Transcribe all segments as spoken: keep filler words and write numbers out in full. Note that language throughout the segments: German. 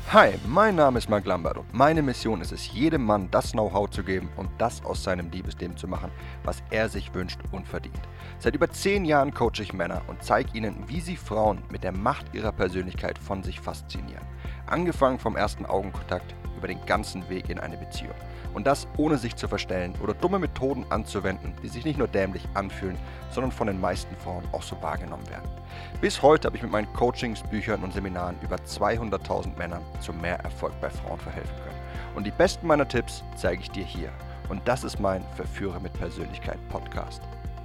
Hi, mein Name ist Mark Lambert und meine Mission ist es, jedem Mann das Know-how zu geben und das aus seinem Liebesleben zu machen, was er sich wünscht und verdient. Seit über zehn Jahren coache ich Männer und zeige ihnen, wie sie Frauen mit der Macht ihrer Persönlichkeit von sich faszinieren. Angefangen vom ersten Augenkontakt über den ganzen Weg in eine Beziehung. Und das ohne sich zu verstellen oder dumme Methoden anzuwenden, die sich nicht nur dämlich anfühlen, sondern von den meisten Frauen auch so wahrgenommen werden. Bis heute habe ich mit meinen Coachings, Büchern und Seminaren über zweihunderttausend Männern zu mehr Erfolg bei Frauen verhelfen können. Und die besten meiner Tipps zeige ich dir hier. Und das ist mein Verführer mit Persönlichkeit Podcast.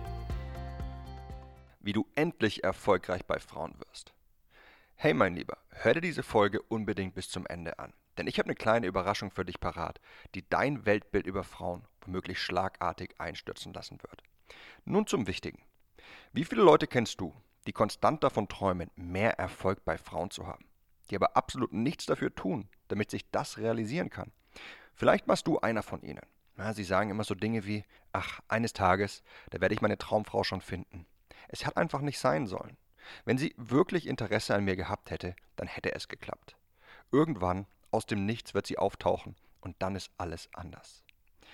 Wie du endlich erfolgreich bei Frauen wirst. Hey mein Lieber, hör dir diese Folge unbedingt bis zum Ende an. Denn ich habe eine kleine Überraschung für dich parat, die dein Weltbild über Frauen womöglich schlagartig einstürzen lassen wird. Nun zum Wichtigen. Wie viele Leute kennst du, die konstant davon träumen, mehr Erfolg bei Frauen zu haben, die aber absolut nichts dafür tun, damit sich das realisieren kann? Vielleicht warst du einer von ihnen. Ja, sie sagen immer so Dinge wie, ach, eines Tages, da werde ich meine Traumfrau schon finden. Es hat einfach nicht sein sollen. Wenn sie wirklich Interesse an mir gehabt hätte, dann hätte es geklappt. Irgendwann, aus dem Nichts, wird sie auftauchen und dann ist alles anders.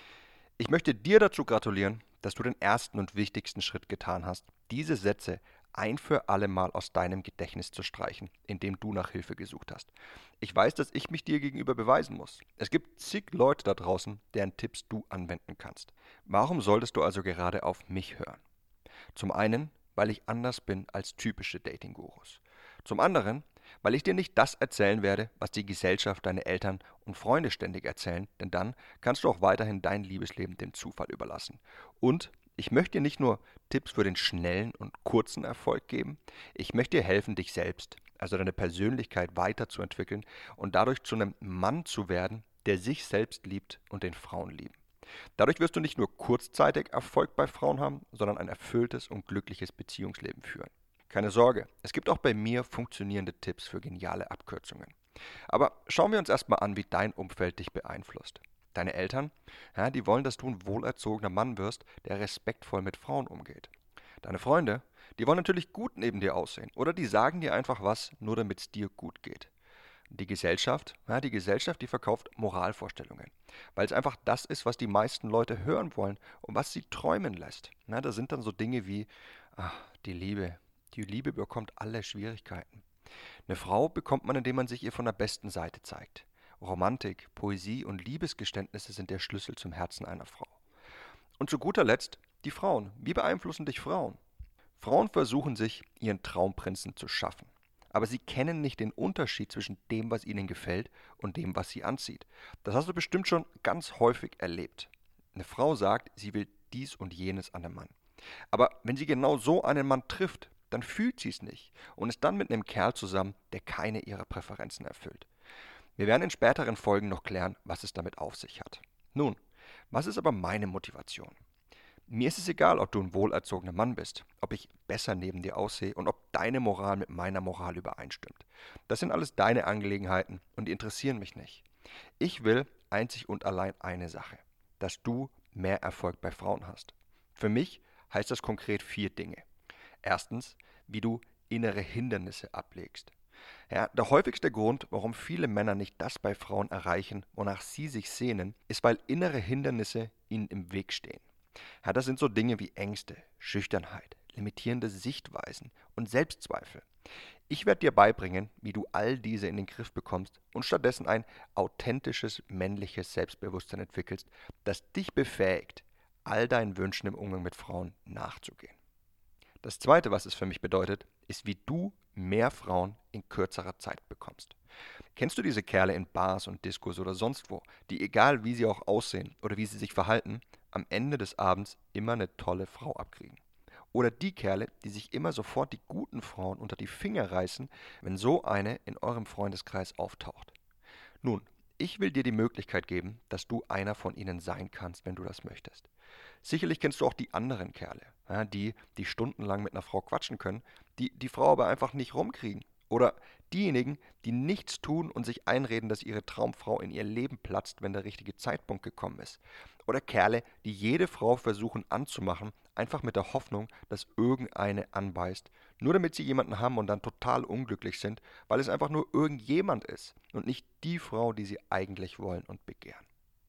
Ich möchte dir dazu gratulieren, dass du den ersten und wichtigsten Schritt getan hast, diese Sätze ein für alle Mal aus deinem Gedächtnis zu streichen, indem du nach Hilfe gesucht hast. Ich weiß, dass ich mich dir gegenüber beweisen muss. Es gibt zig Leute da draußen, deren Tipps du anwenden kannst. Warum solltest du also gerade auf mich hören? Zum einen, weil ich anders bin als typische Dating-Gurus. Zum anderen, weil ich dir nicht das erzählen werde, was die Gesellschaft, deine Eltern und Freunde ständig erzählen, denn dann kannst du auch weiterhin dein Liebesleben dem Zufall überlassen. Und ich möchte dir nicht nur Tipps für den schnellen und kurzen Erfolg geben, ich möchte dir helfen, dich selbst, also deine Persönlichkeit weiterzuentwickeln und dadurch zu einem Mann zu werden, der sich selbst liebt und den Frauen lieben. Dadurch wirst du nicht nur kurzzeitig Erfolg bei Frauen haben, sondern ein erfülltes und glückliches Beziehungsleben führen. Keine Sorge, es gibt auch bei mir funktionierende Tipps für geniale Abkürzungen. Aber schauen wir uns erstmal an, wie dein Umfeld dich beeinflusst. Deine Eltern, ja, die wollen, dass du ein wohlerzogener Mann wirst, der respektvoll mit Frauen umgeht. Deine Freunde, die wollen natürlich gut neben dir aussehen oder die sagen dir einfach was, nur damit es dir gut geht. Die Gesellschaft, ja, die Gesellschaft, die verkauft Moralvorstellungen, weil es einfach das ist, was die meisten Leute hören wollen und was sie träumen lässt. Na, da sind dann so Dinge wie, ach, die Liebe. Die Liebe bekommt alle Schwierigkeiten. Eine Frau bekommt man, indem man sich ihr von der besten Seite zeigt. Romantik, Poesie und Liebesgeständnisse sind der Schlüssel zum Herzen einer Frau. Und zu guter Letzt die Frauen. Wie beeinflussen dich Frauen? Frauen versuchen sich, ihren Traumprinzen zu schaffen. Aber sie kennen nicht den Unterschied zwischen dem, was ihnen gefällt und dem, was sie anzieht. Das hast du bestimmt schon ganz häufig erlebt. Eine Frau sagt, sie will dies und jenes an einem Mann. Aber wenn sie genau so einen Mann trifft, dann fühlt sie es nicht und ist dann mit einem Kerl zusammen, der keine ihrer Präferenzen erfüllt. Wir werden in späteren Folgen noch klären, was es damit auf sich hat. Nun, was ist aber meine Motivation? Mir ist es egal, ob du ein wohlerzogener Mann bist, ob ich besser neben dir aussehe und ob deine Moral mit meiner Moral übereinstimmt. Das sind alles deine Angelegenheiten und die interessieren mich nicht. Ich will einzig und allein eine Sache, dass du mehr Erfolg bei Frauen hast. Für mich heißt das konkret vier Dinge. Erstens, wie du innere Hindernisse ablegst. Ja, der häufigste Grund, warum viele Männer nicht das bei Frauen erreichen, wonach sie sich sehnen, ist, weil innere Hindernisse ihnen im Weg stehen. Ja, das sind so Dinge wie Ängste, Schüchternheit, limitierende Sichtweisen und Selbstzweifel. Ich werde dir beibringen, wie du all diese in den Griff bekommst und stattdessen ein authentisches männliches Selbstbewusstsein entwickelst, das dich befähigt, all deinen Wünschen im Umgang mit Frauen nachzugehen. Das Zweite, was es für mich bedeutet, ist, wie du mehr Frauen in kürzerer Zeit bekommst. Kennst du diese Kerle in Bars und Diskos oder sonst wo, die egal wie sie auch aussehen oder wie sie sich verhalten, am Ende des Abends immer eine tolle Frau abkriegen? Oder die Kerle, die sich immer sofort die guten Frauen unter die Finger reißen, wenn so eine in eurem Freundeskreis auftaucht? Nun, ich will dir die Möglichkeit geben, dass du einer von ihnen sein kannst, wenn du das möchtest. Sicherlich kennst du auch die anderen Kerle, ja, die, die stundenlang mit einer Frau quatschen können, die die Frau aber einfach nicht rumkriegen Oder diejenigen, die nichts tun und sich einreden, dass ihre Traumfrau in ihr Leben platzt, wenn der richtige Zeitpunkt gekommen ist. Oder Kerle, die jede Frau versuchen anzumachen, einfach mit der Hoffnung, dass irgendeine anbeißt, nur damit sie jemanden haben und dann total unglücklich sind, weil es einfach nur irgendjemand ist und nicht die Frau, die sie eigentlich wollen und begehren.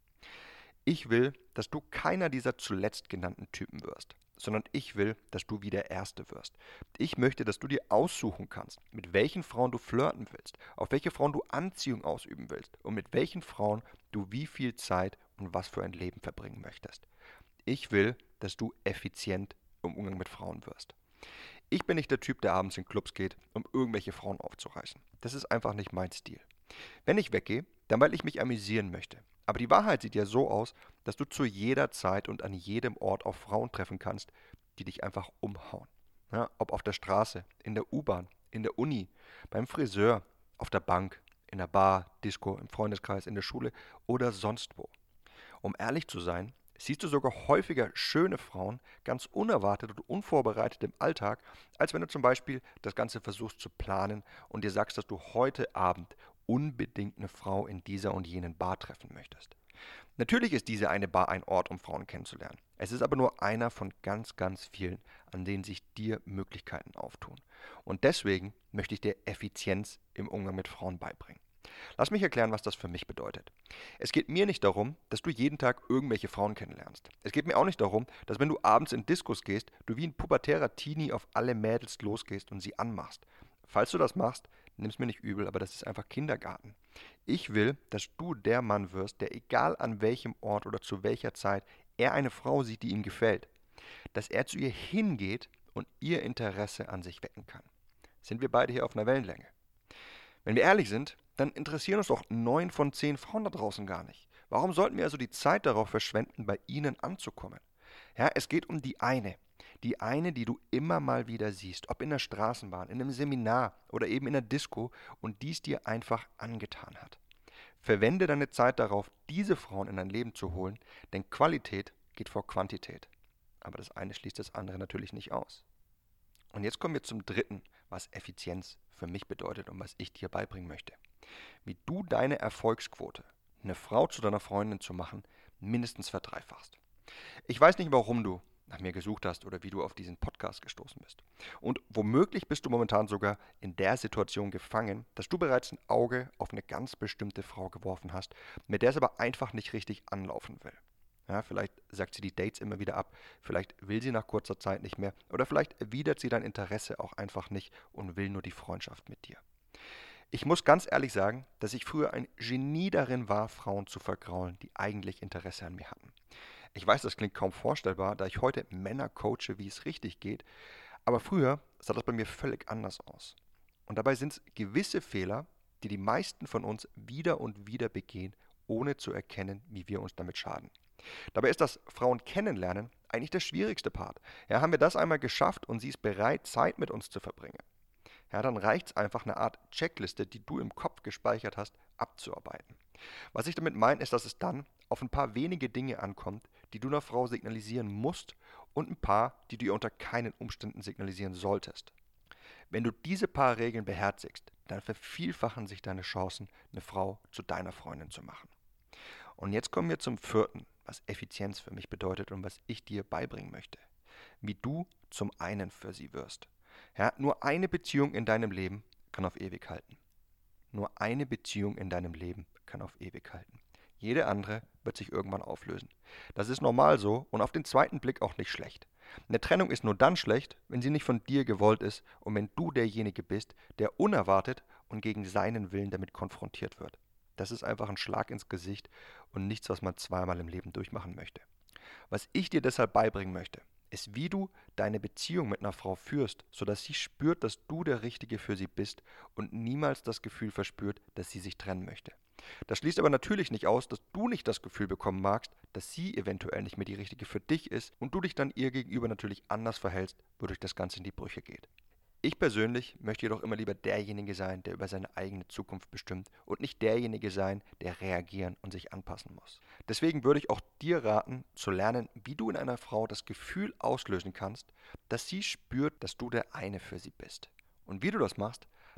Ich will, dass du keiner dieser zuletzt genannten Typen wirst, sondern ich will, dass du wie der Erste wirst. Ich möchte, dass du dir aussuchen kannst, mit welchen Frauen du flirten willst, auf welche Frauen du Anziehung ausüben willst und mit welchen Frauen du wie viel Zeit und was für ein Leben verbringen möchtest. Ich will, dass du effizient im Umgang mit Frauen wirst. Ich bin nicht der Typ, der abends in Clubs geht, um irgendwelche Frauen aufzureißen. Das ist einfach nicht mein Stil. Wenn ich weggehe, dann weil ich mich amüsieren möchte. Aber die Wahrheit sieht ja so aus, dass du zu jeder Zeit und an jedem Ort auf Frauen treffen kannst, die dich einfach umhauen. Ja, ob auf der Straße, in der U-Bahn, in der Uni, beim Friseur, auf der Bank, in der Bar, Disco, im Freundeskreis, in der Schule oder sonst wo. Um ehrlich zu sein, siehst du sogar häufiger schöne Frauen ganz unerwartet und unvorbereitet im Alltag, als wenn du zum Beispiel das Ganze versuchst zu planen und dir sagst, dass du heute Abend unbedingt eine Frau in dieser und jenen Bar treffen möchtest. Natürlich ist diese eine Bar ein Ort, um Frauen kennenzulernen. Es ist aber nur einer von ganz, ganz vielen, an denen sich dir Möglichkeiten auftun. Und deswegen möchte ich dir Effizienz im Umgang mit Frauen beibringen. Lass mich erklären, was das für mich bedeutet. Es geht mir nicht darum, dass du jeden Tag irgendwelche Frauen kennenlernst. Es geht mir auch nicht darum, dass wenn du abends in Diskos gehst, du wie ein pubertärer Teenie auf alle Mädels losgehst und sie anmachst. Falls du das machst, nimm's mir nicht übel, aber das ist einfach Kindergarten. Ich will, dass du der Mann wirst, der egal an welchem Ort oder zu welcher Zeit er eine Frau sieht, die ihm gefällt, dass er zu ihr hingeht und ihr Interesse an sich wecken kann. Sind wir beide hier auf einer Wellenlänge? Wenn wir ehrlich sind, dann interessieren uns doch neun von zehn Frauen da draußen gar nicht. Warum sollten wir also die Zeit darauf verschwenden, bei ihnen anzukommen? Ja, es geht um die eine. Die eine, die du immer mal wieder siehst, ob in der Straßenbahn, in einem Seminar oder eben in der Disco und dies dir einfach angetan hat. Verwende deine Zeit darauf, diese Frauen in dein Leben zu holen, denn Qualität geht vor Quantität. Aber das eine schließt das andere natürlich nicht aus. Und jetzt kommen wir zum dritten, was Effizienz für mich bedeutet und was ich dir beibringen möchte. Wie du deine Erfolgsquote, eine Frau zu deiner Freundin zu machen, mindestens verdreifachst. Ich weiß nicht, warum du nach mir gesucht hast oder wie du auf diesen Podcast gestoßen bist. Und womöglich bist du momentan sogar in der Situation gefangen, dass du bereits ein Auge auf eine ganz bestimmte Frau geworfen hast, mit der es aber einfach nicht richtig anlaufen will. Ja, vielleicht sagt sie die Dates immer wieder ab, vielleicht will sie nach kurzer Zeit nicht mehr oder vielleicht erwidert sie dein Interesse auch einfach nicht und will nur die Freundschaft mit dir. Ich muss ganz ehrlich sagen, dass ich früher ein Genie darin war, Frauen zu vergraulen, die eigentlich Interesse an mir hatten. Ich weiß, das klingt kaum vorstellbar, da ich heute Männer coache, wie es richtig geht, aber früher sah das bei mir völlig anders aus. Und dabei sind es gewisse Fehler, die die meisten von uns wieder und wieder begehen, ohne zu erkennen, wie wir uns damit schaden. Dabei ist das Frauen kennenlernen eigentlich der schwierigste Part. Ja, haben wir das einmal geschafft und sie ist bereit, Zeit mit uns zu verbringen, ja, dann reicht es einfach, eine Art Checkliste, die du im Kopf gespeichert hast, abzuarbeiten. Was ich damit meine, ist, dass es dann auf ein paar wenige Dinge ankommt, die du einer Frau signalisieren musst und ein paar, die du ihr unter keinen Umständen signalisieren solltest. Wenn du diese paar Regeln beherzigst, dann vervielfachen sich deine Chancen, eine Frau zu deiner Freundin zu machen. Und jetzt kommen wir zum vierten, was Effizienz für mich bedeutet und was ich dir beibringen möchte. Wie du zum einen für sie wirst. Ja, nur eine Beziehung in deinem Leben kann auf ewig halten. Nur eine Beziehung in deinem Leben kann auf ewig halten. Jede andere wird sich irgendwann auflösen. Das ist normal so und auf den zweiten Blick auch nicht schlecht. Eine Trennung ist nur dann schlecht, wenn sie nicht von dir gewollt ist und wenn du derjenige bist, der unerwartet und gegen seinen Willen damit konfrontiert wird. Das ist einfach ein Schlag ins Gesicht und nichts, was man zweimal im Leben durchmachen möchte. Was ich dir deshalb beibringen möchte, ist, wie du deine Beziehung mit einer Frau führst, sodass sie spürt, dass du der Richtige für sie bist und niemals das Gefühl verspürt, dass sie sich trennen möchte. Das schließt aber natürlich nicht aus, dass du nicht das Gefühl bekommen magst, dass sie eventuell nicht mehr die Richtige für dich ist und du dich dann ihr gegenüber natürlich anders verhältst, wodurch das Ganze in die Brüche geht. Ich persönlich möchte jedoch immer lieber derjenige sein, der über seine eigene Zukunft bestimmt und nicht derjenige sein, der reagieren und sich anpassen muss. Deswegen würde ich auch dir raten, zu lernen, wie du in einer Frau das Gefühl auslösen kannst, dass sie spürt, dass du der eine für sie bist. Und wie du das machst,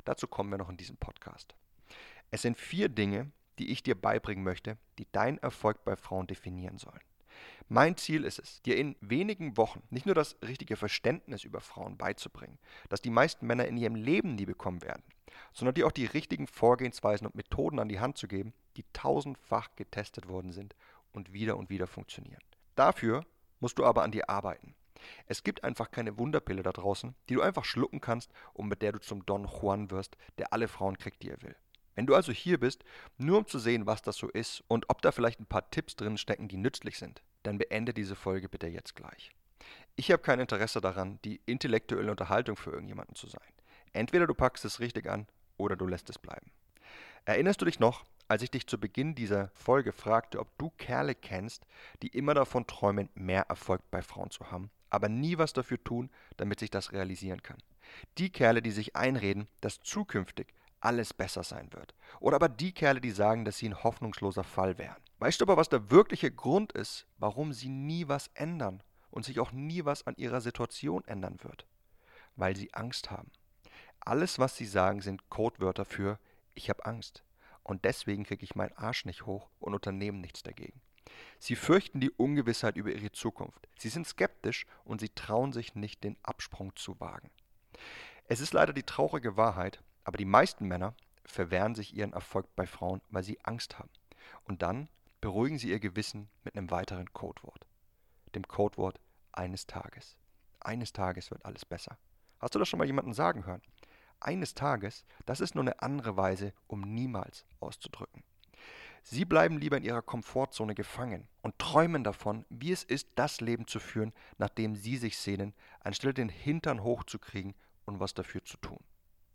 Dazu kommen wir noch in diesem Podcast. Es sind vier Dinge, die ich dir beibringen möchte, die deinen Erfolg bei Frauen definieren sollen. Mein Ziel ist es, dir in wenigen Wochen nicht nur das richtige Verständnis über Frauen beizubringen, das die meisten Männer in ihrem Leben nie bekommen werden, sondern dir auch die richtigen Vorgehensweisen und Methoden an die Hand zu geben, die tausendfach getestet worden sind und wieder und wieder funktionieren. Dafür musst du aber an dir arbeiten. Es gibt einfach keine Wunderpille da draußen, die du einfach schlucken kannst und mit der du zum Don Juan wirst, der alle Frauen kriegt, die er will. Wenn du also hier bist, nur um zu sehen, was das so ist und ob da vielleicht ein paar Tipps drin stecken, die nützlich sind, dann beende diese Folge bitte jetzt gleich. Ich habe kein Interesse daran, die intellektuelle Unterhaltung für irgendjemanden zu sein. Entweder du packst es richtig an oder du lässt es bleiben. Erinnerst du dich noch, als ich dich zu Beginn dieser Folge fragte, ob du Kerle kennst, die immer davon träumen, mehr Erfolg bei Frauen zu haben, aber nie was dafür tun, damit sich das realisieren kann? Die Kerle, die sich einreden, dass zukünftig alles besser sein wird. Oder aber die Kerle, die sagen, dass sie ein hoffnungsloser Fall wären. Weißt du aber, was der wirkliche Grund ist, warum sie nie was ändern und sich auch nie was an ihrer Situation ändern wird? Weil sie Angst haben. Alles, was sie sagen, sind Codewörter für ich habe Angst. Und deswegen kriege ich meinen Arsch nicht hoch und unternehmen nichts dagegen. Sie fürchten die Ungewissheit über ihre Zukunft. Sie sind skeptisch und sie trauen sich nicht, den Absprung zu wagen. Es ist leider die traurige Wahrheit, aber die meisten Männer verwehren sich ihren Erfolg bei Frauen, weil sie Angst haben. Und dann beruhigen sie ihr Gewissen mit einem weiteren Codewort. Dem Codewort eines Tages. Eines Tages wird alles besser. Hast du das schon mal jemanden sagen hören? Eines Tages, das ist nur eine andere Weise, um niemals auszudrücken. Sie bleiben lieber in ihrer Komfortzone gefangen und träumen davon, wie es ist, das Leben zu führen, nach dem sie sich sehnen, anstelle den Hintern hochzukriegen und was dafür zu tun.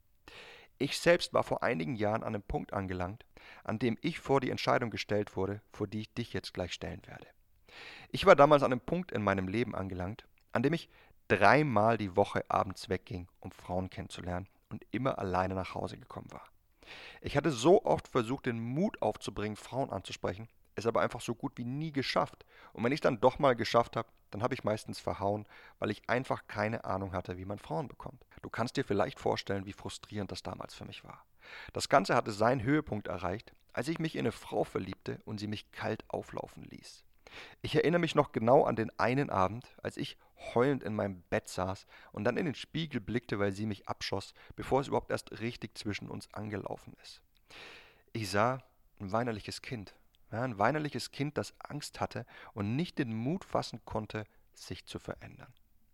Ich selbst war vor einigen Jahren an einem Punkt angelangt, an dem ich vor die Entscheidung gestellt wurde, vor die ich dich jetzt gleich stellen werde. Ich war damals an einem Punkt in meinem Leben angelangt, an dem ich dreimal die Woche abends wegging, um Frauen kennenzulernen und immer alleine nach Hause gekommen war. Ich hatte so oft versucht, den Mut aufzubringen, Frauen anzusprechen, es aber einfach so gut wie nie geschafft. Und wenn ich es dann doch mal geschafft habe, dann habe ich meistens verhauen, weil ich einfach keine Ahnung hatte, wie man Frauen bekommt. Du kannst dir vielleicht vorstellen, wie frustrierend das damals für mich war. Das Ganze hatte seinen Höhepunkt erreicht, als ich mich in eine Frau verliebte und sie mich kalt auflaufen ließ. Ich erinnere mich noch genau an den einen Abend, als ich heulend in meinem Bett saß und dann in den Spiegel blickte, weil sie mich abschoss, bevor es überhaupt erst richtig zwischen uns angelaufen ist. Ich sah ein weinerliches Kind, ja, ein weinerliches Kind, das Angst hatte und nicht den Mut fassen konnte, sich zu verändern.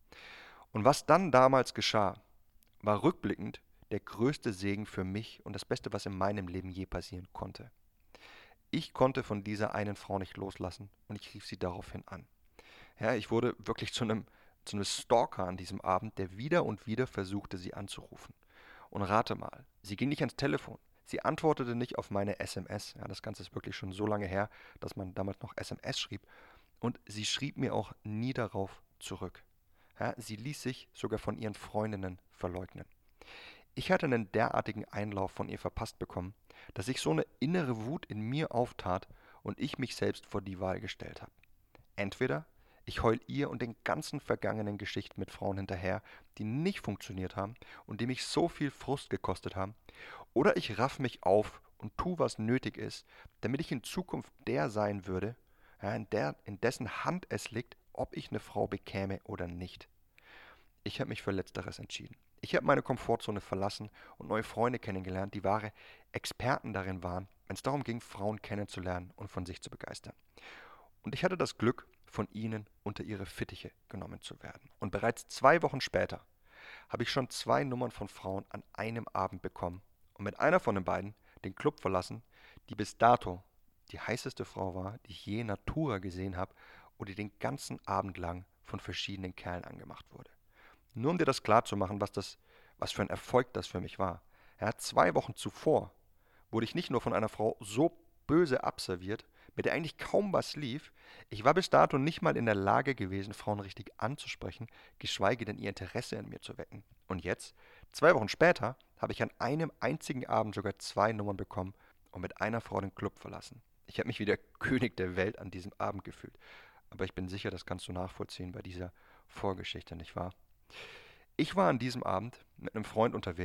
Und was dann damals geschah, war rückblickend der größte Segen für mich und das Beste, was in meinem Leben je passieren konnte. Ich konnte von dieser einen Frau nicht loslassen und ich rief sie daraufhin an. Ja, ich wurde wirklich zu einem, zu einem Stalker an diesem Abend, der wieder und wieder versuchte, sie anzurufen. Und rate mal, sie ging nicht ans Telefon. Sie antwortete nicht auf meine S M S. Ja, das Ganze ist wirklich schon so lange her, dass man damals noch S M S schrieb. Und sie schrieb mir auch nie darauf zurück. Ja, sie ließ sich sogar von ihren Freundinnen verleugnen. Ich hatte einen derartigen Einlauf von ihr verpasst bekommen, dass sich so eine innere Wut in mir auftat und ich mich selbst vor die Wahl gestellt habe. Entweder ich heul ihr und den ganzen vergangenen Geschichten mit Frauen hinterher, die nicht funktioniert haben und die mich so viel Frust gekostet haben, oder ich raff mich auf und tu, was nötig ist, damit ich in Zukunft der sein würde, ja, in, der, in dessen Hand es liegt, ob ich eine Frau bekäme oder nicht. Ich habe mich für Letzteres entschieden. Ich habe meine Komfortzone verlassen und neue Freunde kennengelernt, die wahre Experten darin waren, wenn es darum ging, Frauen kennenzulernen und von sich zu begeistern. Und ich hatte das Glück, von ihnen unter ihre Fittiche genommen zu werden. Und bereits zwei Wochen später habe ich schon zwei Nummern von Frauen an einem Abend bekommen und mit einer von den beiden den Club verlassen, die bis dato die heißeste Frau war, die ich je in Natura gesehen habe und die den ganzen Abend lang von verschiedenen Kerlen angemacht wurde. Nur um dir das klarzumachen, was das, was für ein Erfolg das für mich war. Ja, zwei Wochen zuvor wurde ich nicht nur von einer Frau so böse abserviert, mit der eigentlich kaum was lief, ich war bis dato nicht mal in der Lage gewesen, Frauen richtig anzusprechen, geschweige denn ihr Interesse an mir zu wecken. Und jetzt, zwei Wochen später, habe ich an einem einzigen Abend sogar zwei Nummern bekommen und mit einer Frau den Club verlassen. Ich habe mich wie der König der Welt an diesem Abend gefühlt. Aber ich bin sicher, das kannst du nachvollziehen bei dieser Vorgeschichte, nicht wahr? Ich war an diesem Abend mit einem Freund unterwegs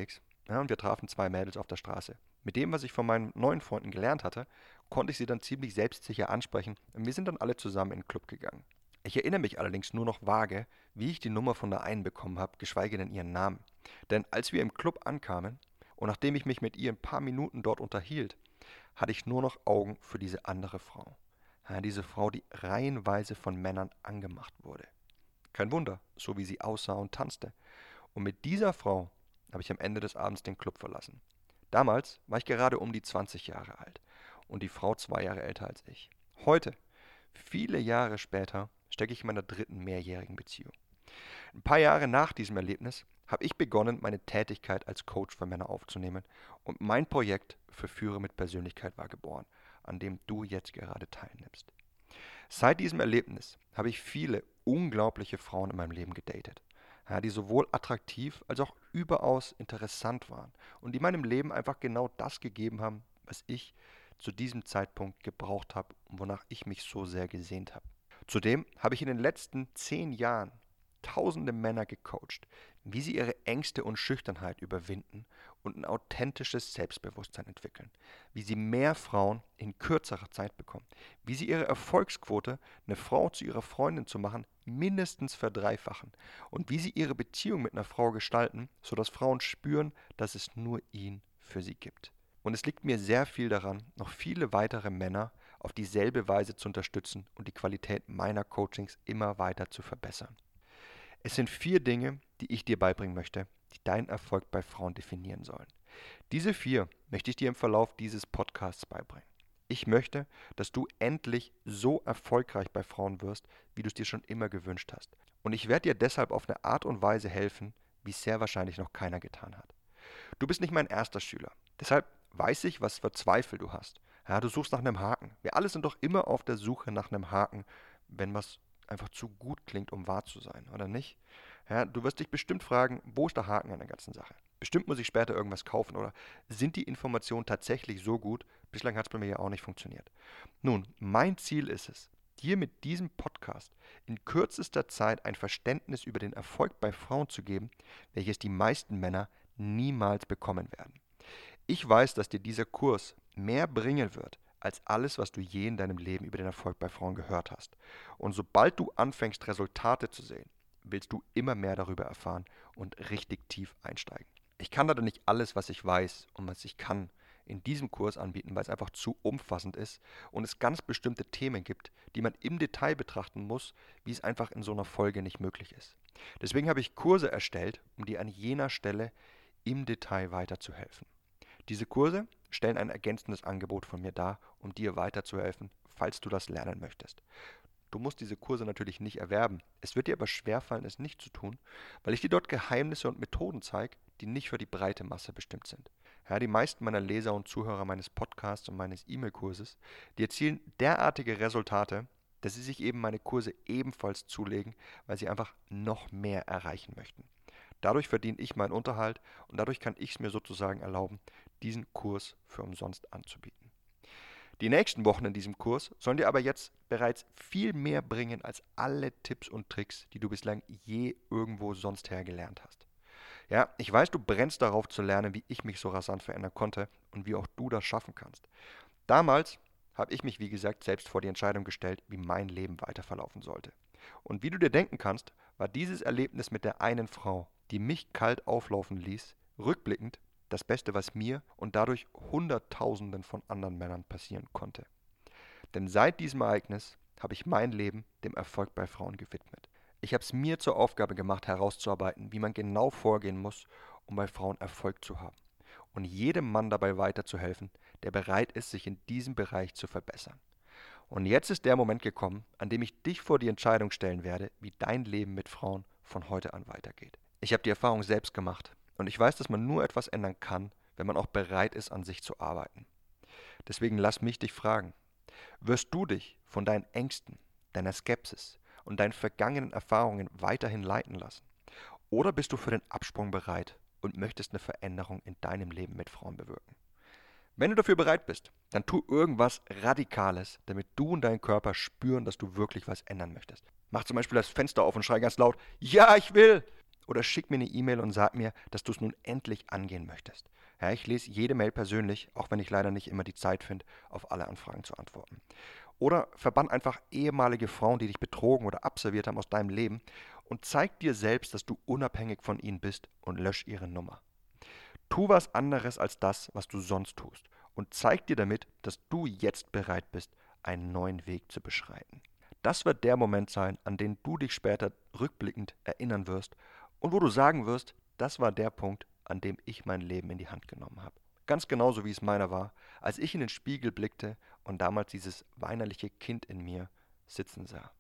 Ja, und wir trafen zwei Mädels auf der Straße. Mit dem, was ich von meinen neuen Freunden gelernt hatte, konnte ich sie dann ziemlich selbstsicher ansprechen und wir sind dann alle zusammen in den Club gegangen. Ich erinnere mich allerdings nur noch vage, wie ich die Nummer von der einen bekommen habe, geschweige denn ihren Namen. Denn als wir im Club ankamen und nachdem ich mich mit ihr ein paar Minuten dort unterhielt, hatte ich nur noch Augen für diese andere Frau. Ja, diese Frau, die reihenweise von Männern angemacht wurde. Kein Wunder, so wie sie aussah und tanzte. Und mit dieser Frau habe ich am Ende des Abends den Club verlassen. Damals war ich gerade um die zwanzig Jahre alt und die Frau zwei Jahre älter als ich. Heute, viele Jahre später, stecke ich in meiner dritten mehrjährigen Beziehung. Ein paar Jahre nach diesem Erlebnis habe ich begonnen, meine Tätigkeit als Coach für Männer aufzunehmen und mein Projekt für Führer mit Persönlichkeit war geboren, an dem du jetzt gerade teilnimmst. Seit diesem Erlebnis habe ich viele unglaubliche Frauen in meinem Leben gedatet, ja, die sowohl attraktiv als auch überaus interessant waren und die meinem Leben einfach genau das gegeben haben, was ich zu diesem Zeitpunkt gebraucht habe und wonach ich mich so sehr gesehnt habe. Zudem habe ich in den letzten zehn Jahren tausende Männer gecoacht, wie sie ihre Ängste und Schüchternheit überwinden und ein authentisches Selbstbewusstsein entwickeln, wie sie mehr Frauen in kürzerer Zeit bekommen, wie sie ihre Erfolgsquote, eine Frau zu ihrer Freundin zu machen, mindestens verdreifachen und wie sie ihre Beziehung mit einer Frau gestalten, sodass Frauen spüren, dass es nur ihn für sie gibt. Und es liegt mir sehr viel daran, noch viele weitere Männer auf dieselbe Weise zu unterstützen und die Qualität meiner Coachings immer weiter zu verbessern. Es sind vier Dinge, die ich dir beibringen möchte, die deinen Erfolg bei Frauen definieren sollen. Diese vier möchte ich dir im Verlauf dieses Podcasts beibringen. Ich möchte, dass du endlich so erfolgreich bei Frauen wirst, wie du es dir schon immer gewünscht hast. Und ich werde dir deshalb auf eine Art und Weise helfen, wie es sehr wahrscheinlich noch keiner getan hat. Du bist nicht mein erster Schüler. Deshalb weiß ich, was für Zweifel du hast. Ja, du suchst nach einem Haken. Wir alle sind doch immer auf der Suche nach einem Haken, wenn was einfach zu gut klingt, um wahr zu sein, oder nicht? Ja, du wirst dich bestimmt fragen, wo ist der Haken an der ganzen Sache? Bestimmt muss ich später irgendwas kaufen, oder sind die Informationen tatsächlich so gut? Bislang hat es bei mir ja auch nicht funktioniert. Nun, mein Ziel ist es, dir mit diesem Podcast in kürzester Zeit ein Verständnis über den Erfolg bei Frauen zu geben, welches die meisten Männer niemals bekommen werden. Ich weiß, dass dir dieser Kurs mehr bringen wird, als alles, was du je in deinem Leben über den Erfolg bei Frauen gehört hast. Und sobald du anfängst, Resultate zu sehen, willst du immer mehr darüber erfahren und richtig tief einsteigen. Ich kann leider nicht alles, was ich weiß und was ich kann, in diesem Kurs anbieten, weil es einfach zu umfassend ist und es ganz bestimmte Themen gibt, die man im Detail betrachten muss, wie es einfach in so einer Folge nicht möglich ist. Deswegen habe ich Kurse erstellt, um dir an jener Stelle im Detail weiterzuhelfen. Diese Kurse stellen ein ergänzendes Angebot von mir dar, um dir weiterzuhelfen, falls du das lernen möchtest. Du musst diese Kurse natürlich nicht erwerben. Es wird dir aber schwerfallen, es nicht zu tun, weil ich dir dort Geheimnisse und Methoden zeige, die nicht für die breite Masse bestimmt sind. Ja, die meisten meiner Leser und Zuhörer meines Podcasts und meines E-Mail-Kurses, die erzielen derartige Resultate, dass sie sich eben meine Kurse ebenfalls zulegen, weil sie einfach noch mehr erreichen möchten. Dadurch verdiene ich meinen Unterhalt und dadurch kann ich es mir sozusagen erlauben, diesen Kurs für umsonst anzubieten. Die nächsten Wochen in diesem Kurs sollen dir aber jetzt bereits viel mehr bringen als alle Tipps und Tricks, die du bislang je irgendwo sonst her gelernt hast. Ja, ich weiß, du brennst darauf zu lernen, wie ich mich so rasant verändern konnte und wie auch du das schaffen kannst. Damals habe ich mich, wie gesagt, selbst vor die Entscheidung gestellt, wie mein Leben weiter verlaufen sollte. Und wie du dir denken kannst, war dieses Erlebnis mit der einen Frau, die mich kalt auflaufen ließ, rückblickend das Beste, was mir und dadurch Hunderttausenden von anderen Männern passieren konnte. Denn seit diesem Ereignis habe ich mein Leben dem Erfolg bei Frauen gewidmet. Ich habe es mir zur Aufgabe gemacht, herauszuarbeiten, wie man genau vorgehen muss, um bei Frauen Erfolg zu haben. Und jedem Mann dabei weiterzuhelfen, der bereit ist, sich in diesem Bereich zu verbessern. Und jetzt ist der Moment gekommen, an dem ich dich vor die Entscheidung stellen werde, wie dein Leben mit Frauen von heute an weitergeht. Ich habe die Erfahrung selbst gemacht und ich weiß, dass man nur etwas ändern kann, wenn man auch bereit ist, an sich zu arbeiten. Deswegen lass mich dich fragen, wirst du dich von deinen Ängsten, deiner Skepsis und deinen vergangenen Erfahrungen weiterhin leiten lassen? Oder bist du für den Absprung bereit und möchtest eine Veränderung in deinem Leben mit Frauen bewirken? Wenn du dafür bereit bist, dann tu irgendwas Radikales, damit du und dein Körper spüren, dass du wirklich was ändern möchtest. Mach zum Beispiel das Fenster auf und schrei ganz laut, ja, ich will! Oder schick mir eine E-Mail und sag mir, dass du es nun endlich angehen möchtest. Ja, ich lese jede Mail persönlich, auch wenn ich leider nicht immer die Zeit finde, auf alle Anfragen zu antworten. Oder verbann einfach ehemalige Frauen, die dich betrogen oder abserviert haben, aus deinem Leben und zeig dir selbst, dass du unabhängig von ihnen bist und lösch ihre Nummer. Tu was anderes als das, was du sonst tust und zeig dir damit, dass du jetzt bereit bist, einen neuen Weg zu beschreiten. Das wird der Moment sein, an den du dich später rückblickend erinnern wirst und wo du sagen wirst, das war der Punkt, an dem ich mein Leben in die Hand genommen habe. Ganz genauso wie es meiner war, als ich in den Spiegel blickte und damals dieses weinerliche Kind in mir sitzen sah.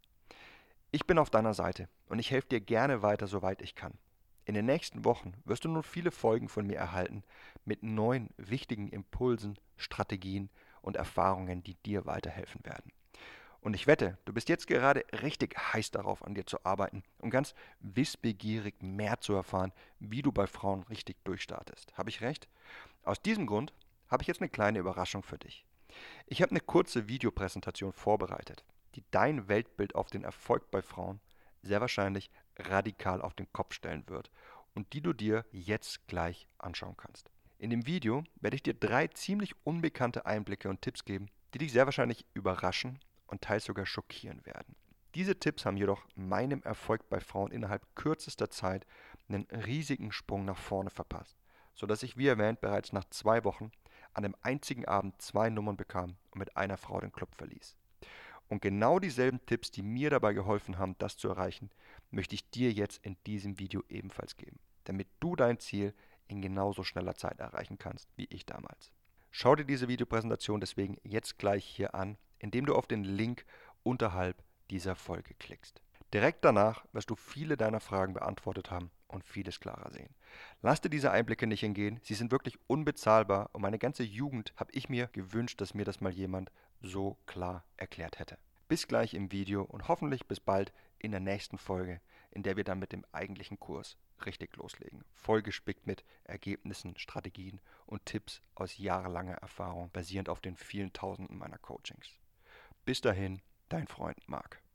Ich bin auf deiner Seite und ich helfe dir gerne weiter, soweit ich kann. In den nächsten Wochen wirst du nun viele Folgen von mir erhalten mit neuen wichtigen Impulsen, Strategien und Erfahrungen, die dir weiterhelfen werden. Und ich wette, du bist jetzt gerade richtig heiß darauf, an dir zu arbeiten und ganz wissbegierig mehr zu erfahren, wie du bei Frauen richtig durchstartest. Habe ich recht? Aus diesem Grund habe ich jetzt eine kleine Überraschung für dich. Ich habe eine kurze Videopräsentation vorbereitet, die dein Weltbild auf den Erfolg bei Frauen sehr wahrscheinlich radikal auf den Kopf stellen wird und die du dir jetzt gleich anschauen kannst. In dem Video werde ich dir drei ziemlich unbekannte Einblicke und Tipps geben, die dich sehr wahrscheinlich überraschen und teils sogar schockieren werden. Diese Tipps haben jedoch meinem Erfolg bei Frauen innerhalb kürzester Zeit einen riesigen Sprung nach vorne verpasst, sodass ich wie erwähnt bereits nach zwei Wochen an einem einzigen Abend zwei Nummern bekam und mit einer Frau den Club verließ. Und genau dieselben Tipps, die mir dabei geholfen haben, das zu erreichen, möchte ich dir jetzt in diesem Video ebenfalls geben, damit du dein Ziel in genauso schneller Zeit erreichen kannst wie ich damals. Schau dir diese Videopräsentation deswegen jetzt gleich hier an, indem du auf den Link unterhalb dieser Folge klickst. Direkt danach wirst du viele deiner Fragen beantwortet haben und vieles klarer sehen. Lass dir diese Einblicke nicht entgehen, sie sind wirklich unbezahlbar und meine ganze Jugend habe ich mir gewünscht, dass mir das mal jemand so klar erklärt hätte. Bis gleich im Video und hoffentlich bis bald in der nächsten Folge, in der wir dann mit dem eigentlichen Kurs richtig loslegen. Vollgespickt mit Ergebnissen, Strategien und Tipps aus jahrelanger Erfahrung, basierend auf den vielen Tausenden meiner Coachings. Bis dahin, dein Freund Marc.